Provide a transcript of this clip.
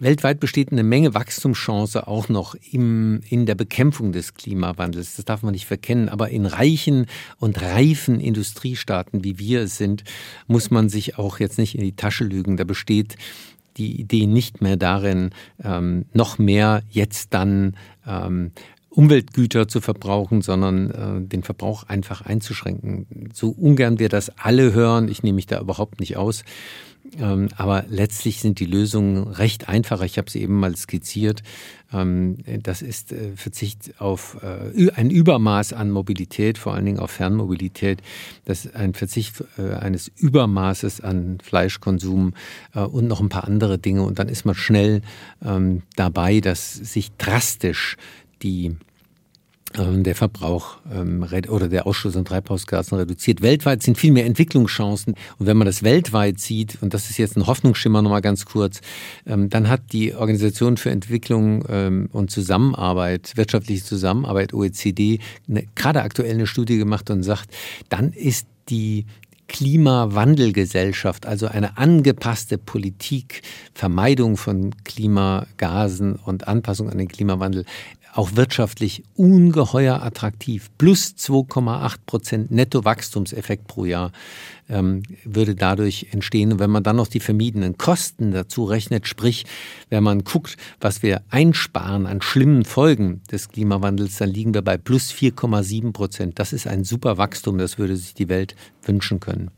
Weltweit besteht eine Menge Wachstumschance auch noch in der Bekämpfung des Klimawandels. Das darf man nicht verkennen. Aber in reichen und reifen Industriestaaten, wie wir es sind, muss man sich auch jetzt nicht in die Tasche lügen. Da besteht die Idee nicht mehr darin, noch mehr jetzt dann Umweltgüter zu verbrauchen, sondern den Verbrauch einfach einzuschränken. So ungern wir das alle hören, ich nehme mich da überhaupt nicht aus, aber letztlich sind die Lösungen recht einfach. Ich habe sie eben mal skizziert. Das ist Verzicht auf ein Übermaß an Mobilität, vor allen Dingen auf Fernmobilität. Das ist ein Verzicht eines Übermaßes an Fleischkonsum und noch ein paar andere Dinge. Und dann ist man schnell dabei, dass sich drastisch der Verbrauch oder der Ausstoß an Treibhausgasen reduziert. Weltweit sind viel mehr Entwicklungschancen. Und wenn man das weltweit sieht, und das ist jetzt ein Hoffnungsschimmer nochmal ganz kurz, dann hat die Organisation für Entwicklung und Zusammenarbeit, wirtschaftliche Zusammenarbeit, OECD, gerade aktuell eine Studie gemacht und sagt, dann ist die Klimawandelgesellschaft, also eine angepasste Politik, Vermeidung von Klimagasen und Anpassung an den Klimawandel, auch wirtschaftlich ungeheuer attraktiv. Plus 2,8% Nettowachstumseffekt pro Jahr würde dadurch entstehen. Und wenn man dann noch die vermiedenen Kosten dazu rechnet, sprich, wenn man guckt, was wir einsparen an schlimmen Folgen des Klimawandels, dann liegen wir bei plus 4,7%. Das ist ein super Wachstum, das würde sich die Welt wünschen können.